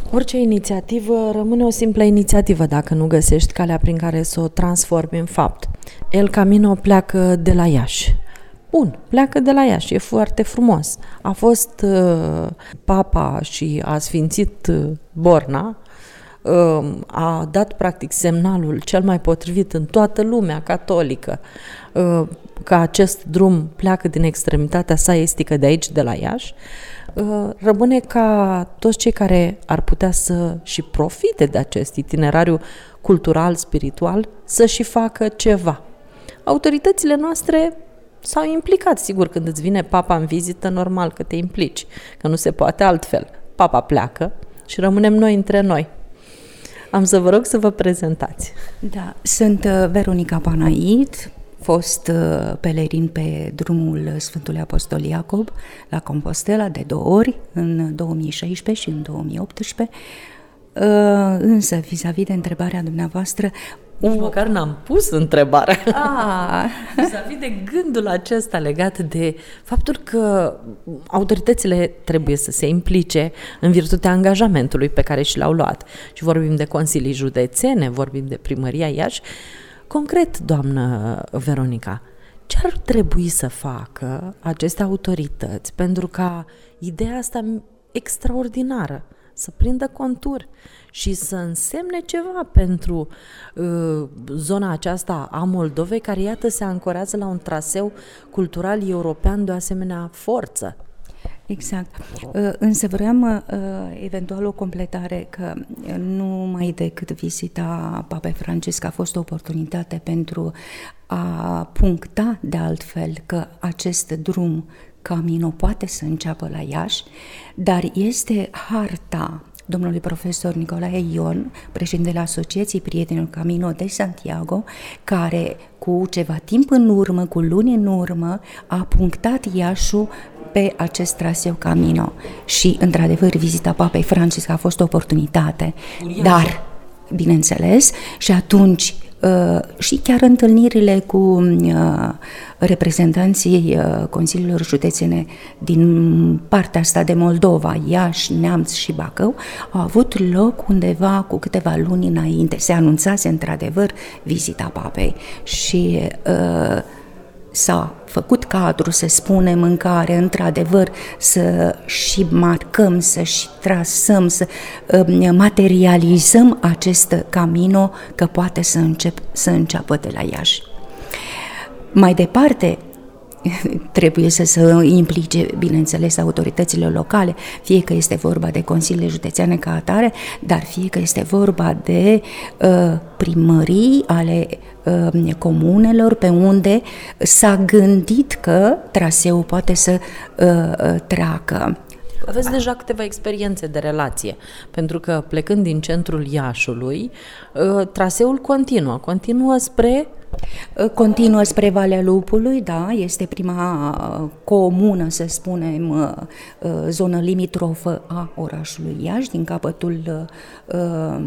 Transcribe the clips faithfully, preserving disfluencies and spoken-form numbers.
Orice inițiativă rămâne o simplă inițiativă dacă nu găsești calea prin care să o transformi în fapt. El Camino pleacă de la Iași. Bun, pleacă de la Iași, e foarte frumos. A fost uh, papa și a sfințit uh, Borna, uh, a dat practic semnalul cel mai potrivit în toată lumea catolică uh, că acest drum pleacă din extremitatea sa estică de aici, de la Iași. Uh, rămâne ca toți cei care ar putea să și profite de acest itinerariu cultural, spiritual, să și facă ceva. Autoritățile noastre s-au implicat, sigur, când îți vine papa în vizită, normal că te implici, că nu se poate altfel. Papa pleacă și rămânem noi între noi. Am să vă rog să vă prezentați. Da, sunt Veronica Panait, fost pelerin pe drumul Sfântului Apostol Iacob la Compostela de două ori, în două mii șaisprezece și în două mii optsprezece. Însă, vis-a-vis de întrebarea dumneavoastră, nici măcar n-am pus întrebarea. Ah. Vis-a-vis de gândul acesta legat de faptul că autoritățile trebuie să se implice în virtutea angajamentului pe care și l-au luat. Și vorbim de consilii județene, vorbim de primăria Iași. Concret, doamnă Veronica, ce ar trebui să facă aceste autorități pentru ca ideea asta extraordinară să prindă contur și să însemne ceva pentru uh, zona aceasta a Moldovei, care, iată, se ancorează la un traseu cultural european de o asemenea forță? Exact. Uh, însă vreau uh, eventual o completare, că numai decât vizita Papei Francisc a fost o oportunitate pentru a puncta de altfel că acest drum Camino poate să înceapă la Iași, dar este harta domnului profesor Nicolae Ion, președintele Asociației Prietenilor Camino de Santiago, care cu ceva timp în urmă, cu luni în urmă, a punctat Iașul pe acest traseu Camino. Și, într-adevăr, vizita Papei Francisc a fost o oportunitate, Uriașă. Dar, bineînțeles, și atunci Uh, și chiar întâlnirile cu uh, reprezentanții uh, consiliilor județene din partea asta de Moldova, Iași, Neamț și Bacău, au avut loc undeva cu câteva luni înainte. Se anunțase într-adevăr vizita papei și uh, s-a făcut cadru, să spunem, în care, într-adevăr, să și marcăm, să și trasăm, să uh, materializăm acest Camino, că poate să, încep, să înceapă de la Iași. Mai departe, trebuie să se implice, bineînțeles, autoritățile locale, fie că este vorba de consiliile județeane ca atare, dar fie că este vorba de uh, primării ale uh, comunelor pe unde s-a gândit că traseul poate să uh, treacă. Aveți deja câteva experiențe de relație, pentru că plecând din centrul Iașului, uh, traseul continuă, continuă spre... Continuă spre Valea Lupului, da, este prima comună, să spunem, zonă limitrofă a orașului Iași, din capătul uh,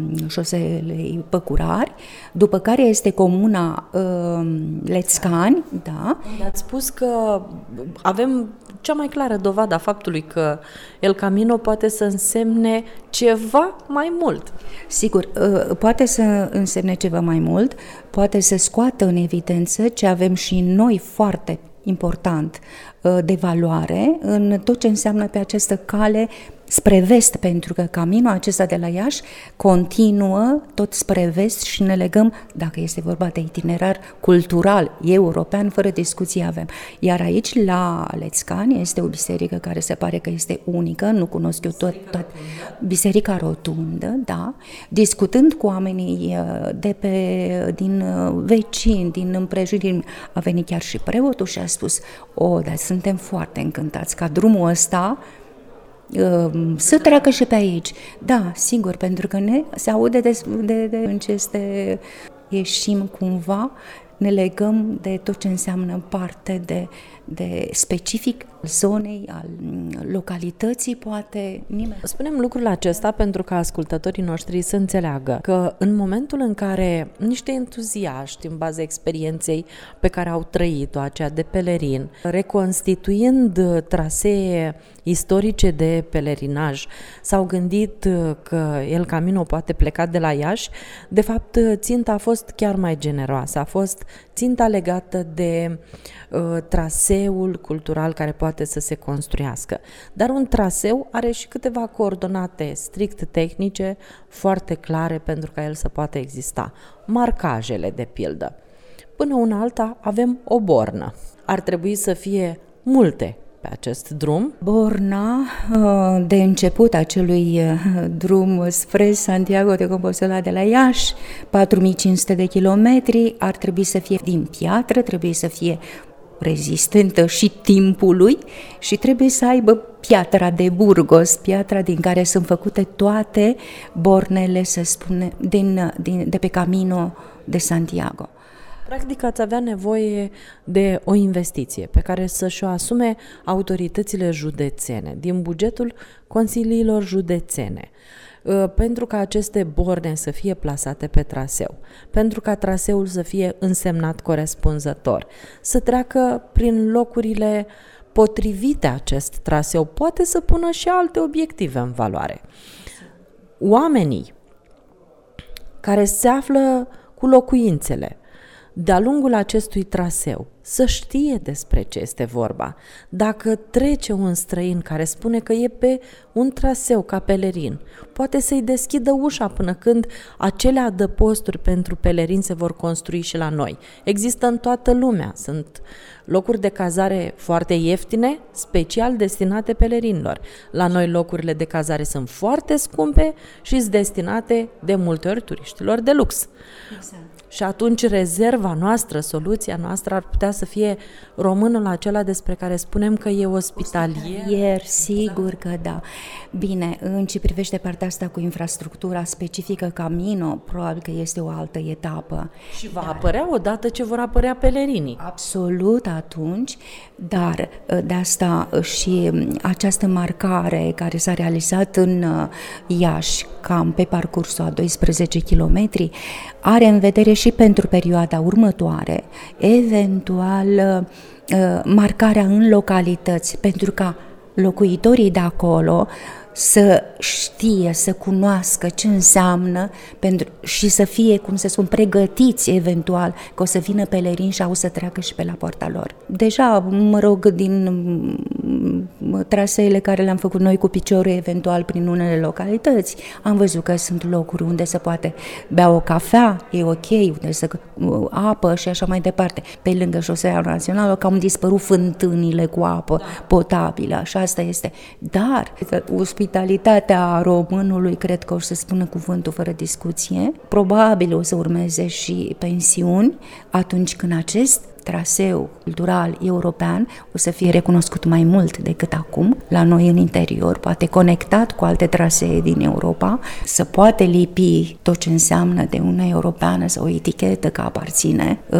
șoselei Păcurari, după care este comuna uh, Lețcani, da. Ați spus că avem cea mai clară dovadă a faptului că El Camino poate să însemne ceva mai mult. Sigur, poate să însemne ceva mai mult, poate să scoată în evidență ce avem și noi foarte important de valoare în tot ce înseamnă pe această cale spre vest, pentru că caminul acesta de la Iași continuă tot spre vest și ne legăm, dacă este vorba de itinerar cultural european, fără discuție avem. Iar aici, la Lețcani, este o biserică care se pare că este unică, nu cunosc eu tot, tot Biserica Rotundă, da, discutând cu oamenii de pe, din vecini, din împrejurimi, a venit chiar și preotul și a spus: o, dar suntem foarte încântați ca drumul ăsta să treacă și pe aici. Da, sigur, pentru că ne se aude de, de, de în ce este, ieșim cumva, ne legăm de tot ce înseamnă parte de, de specific zonei, al localității, poate nimeni. Spunem lucrul acesta pentru ca ascultătorii noștri să înțeleagă că în momentul în care niște entuziaști, în baza experienței pe care au trăit-o, aceea de pelerin, reconstituind trasee istorice de pelerinaj, s-au gândit că El Camino poate pleca de la Iași. De fapt, ținta a fost chiar mai generoasă, a fost ținta legată de uh, traseul cultural care poate să se construiască. Dar un traseu are și câteva coordonate strict tehnice, foarte clare pentru ca el să poată exista. Marcajele, de pildă. Până una alta avem o bornă. Ar trebui să fie multe pe acest drum. Borna, de început acelui drum spre Santiago de Compostela de la Iași, patru mii cinci sute de kilometri, ar trebui să fie din piatră, trebuie să fie rezistentă și timpului și trebuie să aibă piatra de Burgos, piatra din care sunt făcute toate bornele, să spune, din, din, de pe Camino de Santiago. Practic ați avea nevoie de o investiție pe care să-și o asume autoritățile județene, din bugetul consiliilor județene, pentru ca aceste borne să fie plasate pe traseu, pentru ca traseul să fie însemnat corespunzător, să treacă prin locurile potrivite acest traseu, poate să pună și alte obiective în valoare. Oamenii care se află cu locuințele de-a lungul acestui traseu să știe despre ce este vorba. Dacă trece un străin care spune că e pe un traseu ca pelerin, poate să-i deschidă ușa până când acele adăposturi pentru pelerini se vor construi și la noi. Există în toată lumea, sunt locuri de cazare foarte ieftine, special destinate pelerinilor. La noi locurile de cazare sunt foarte scumpe și sunt destinate de multe ori turiștilor de lux. Exact. Și atunci rezerva noastră, soluția noastră ar putea să fie românul acela despre care spunem că e ospitalier. Ospitalier, sigur că da. Bine, în ce privește partea asta cu infrastructura specifică Camino, probabil că este o altă etapă. Și va dar, apărea odată ce vor apărea pelerinii. Absolut atunci, dar de asta și această marcare care s-a realizat în Iași, cam pe parcursul a doisprezece kilometri, are în vedere și pentru perioada următoare, eventual marcarea în localități, pentru ca locuitorii de acolo să știe, să cunoască ce înseamnă pentru, și să fie, cum se spun, pregătiți eventual că o să vină pelerini și au să treacă și pe la poarta lor. Deja, mă rog, din traseele care le-am făcut noi cu piciorul, eventual prin unele localități, am văzut că sunt locuri unde se poate bea o cafea, e ok, unde să apă și așa mai departe. Pe lângă șosea națională, că au dispărut fântânile cu apă potabilă, și asta este. Dar ospitalitatea românului, cred că o să spună cuvântul fără discuție. Probabil o să urmeze și pensiuni atunci când acest traseu cultural european o să fie recunoscut mai mult decât acum la noi în interior, poate conectat cu alte trasee din Europa, să poate lipi tot ce înseamnă de Uniunea Europeană sau o etichetă că aparține uh,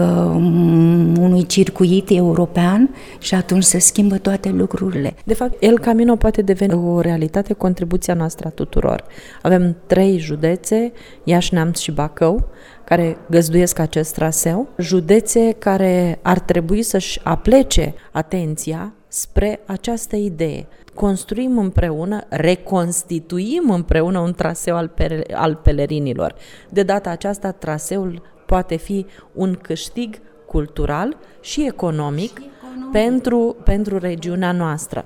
unui circuit european și atunci se schimbă toate lucrurile. De fapt, El Camino poate deveni o realitate, contribuția noastră a tuturor. Avem trei județe, Iași, Neamț și Bacău, care găzduiesc acest traseu, județe care ar trebui să-și aplece atenția spre această idee. Construim împreună, reconstituim împreună un traseu al, pe, al pelerinilor. De data aceasta, traseul poate fi un câștig cultural și economic, și economic. Pentru, pentru regiunea noastră.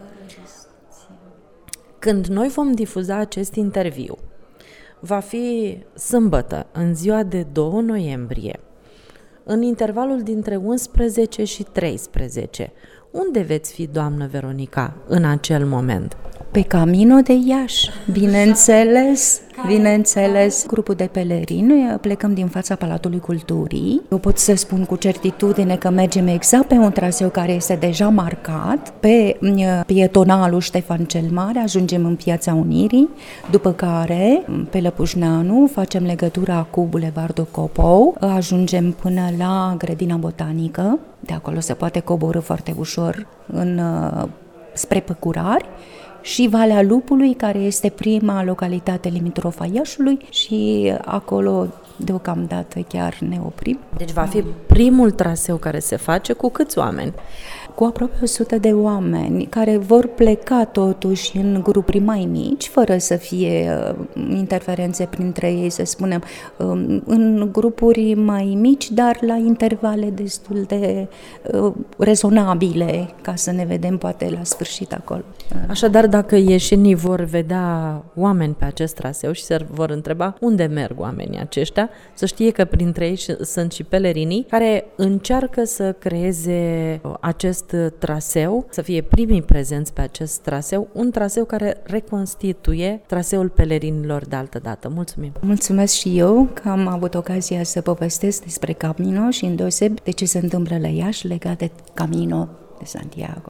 Când noi vom difuza acest interviu, va fi sâmbătă, în ziua de doi noiembrie, în intervalul dintre unsprezece și treisprezece. Unde veți fi, doamnă Veronica, în acel moment? Pe Camino de Iași, bineînțeles, bineînțeles. Grupul de pelerini, plecăm din fața Palatului Culturii. Eu pot să spun cu certitudine că mergem exact pe un traseu care este deja marcat, pe pietonalul Ștefan cel Mare, ajungem în Piața Unirii, după care, pe Lăpușneanu, facem legătura cu Bulevardul Copou, ajungem până la Grădina Botanică, de acolo se poate coborî foarte ușor în, spre Păcurari, și Valea Lupului, care este prima localitate limitrofa Iașului, și acolo deocamdată chiar ne oprim. Deci va fi primul traseu care se face cu câți oameni? Cu aproape o sută de oameni care vor pleca totuși în grupuri mai mici, fără să fie uh, interferențe printre ei, să spunem, uh, în grupuri mai mici, dar la intervale destul de uh, rezonabile, ca să ne vedem poate la sfârșit acolo. Așadar, dacă ieșenii vor vedea oameni pe acest traseu și se vor întreba unde merg oamenii aceștia, să știe că printre ei sunt și pelerinii care încearcă să creeze acest traseu, să fie primii prezenți pe acest traseu, un traseu care reconstituie traseul pelerinilor de altă dată. Mulțumim! Mulțumesc și eu că am avut ocazia să povestesc despre Camino și îndeoseb de ce se întâmplă la Iași legat de Camino de Santiago.